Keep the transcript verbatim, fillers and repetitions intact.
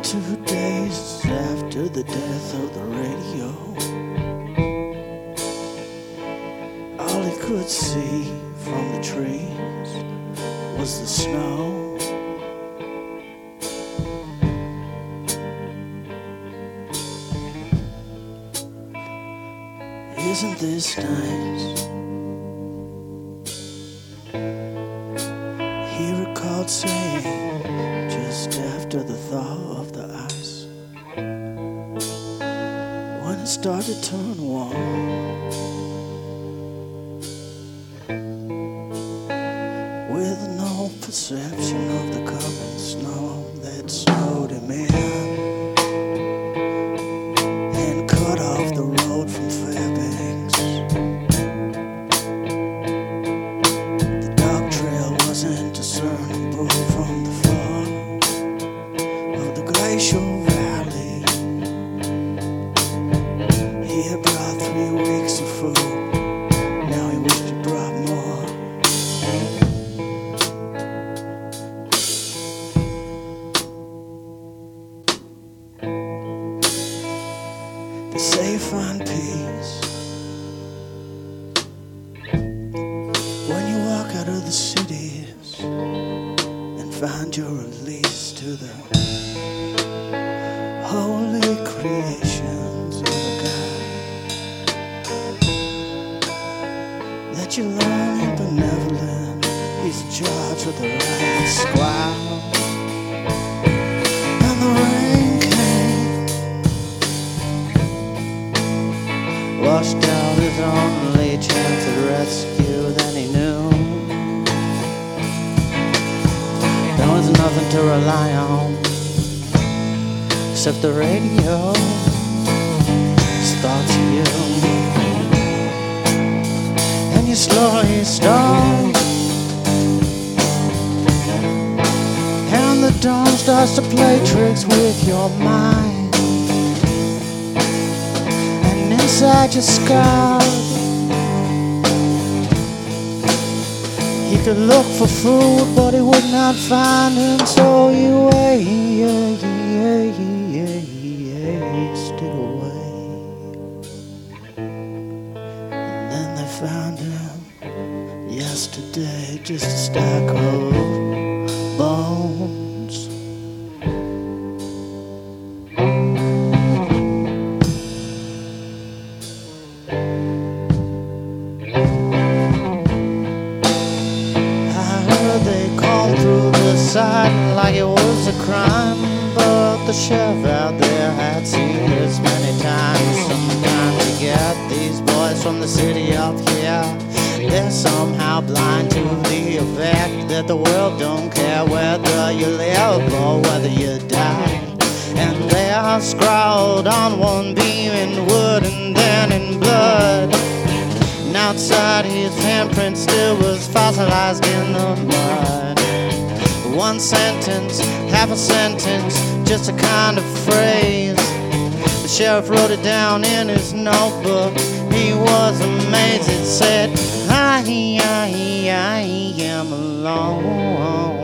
Two days after the death of the radio, all he could see from the trees was the snow. Isn't this nice? He recalled saying just after the thaw of the ice, when it started to turn warm, with no perception of the coming snow that snowed him in and cut off the road from Fairbanks. The dog trail wasn't discernible from the fog of the glacial valley. He had brought three weeks of food. Now he wished he brought more. They say find peace when you walk out of the cities and find your release to the holy creations of a God that you long and benevolent. He's in charge of the right squall, and the rain came, washed out his only chance at rescue. Then he knew there was nothing to rely on except the radio. His thoughts of you, and you slowly stalled, and the dawn starts to play tricks with your mind, and inside your skull he could look for food, but he would not find him, so he waited away. And then they found him yesterday, just a stack of bones. They called through the side like it was a crime, but the sheriff out there had seen this many times. Sometimes you get these boys from the city up here, they're somehow blind to the effect that the world don't care whether you live or whether you die. And they are scrawled on one beam in wood and then in blood. And outside his handprint still was fossilized in the mud. One sentence, half a sentence, just a kind of phrase. The sheriff wrote it down in his notebook. He was amazed. It said, I, I, I am alone.